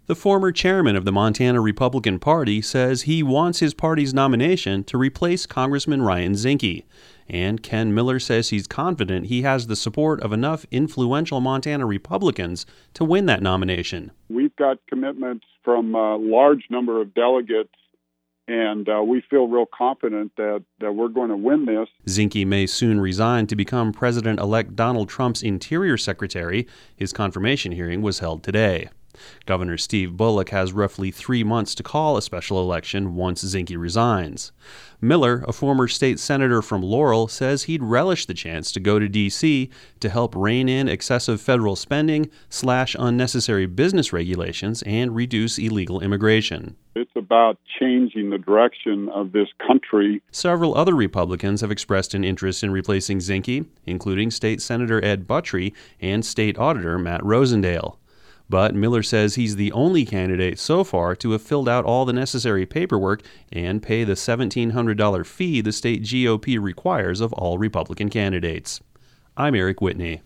The former chairman of the Montana Republican Party says he wants his party's nomination to replace Congressman Ryan Zinke. And Ken Miller says he's confident he has the support of enough influential Montana Republicans to win that nomination. We've got commitments from a large number of delegates, and we feel real confident that we're going to win this. Zinke may soon resign to become President-elect Donald Trump's Interior Secretary. His confirmation hearing was held today. Governor Steve Bullock has roughly 3 months to call a special election once Zinke resigns. Miller, a former state senator from Laurel, says he'd relish the chance to go to D.C. to help rein in excessive federal spending, slash unnecessary business regulations, and reduce illegal immigration. It's about changing the direction of this country. Several other Republicans have expressed an interest in replacing Zinke, including State Senator Ed Buttrey and State Auditor Matt Rosendale. But Miller says he's the only candidate so far to have filled out all the necessary paperwork and pay the $1,700 fee the state GOP requires of all Republican candidates. I'm Eric Whitney.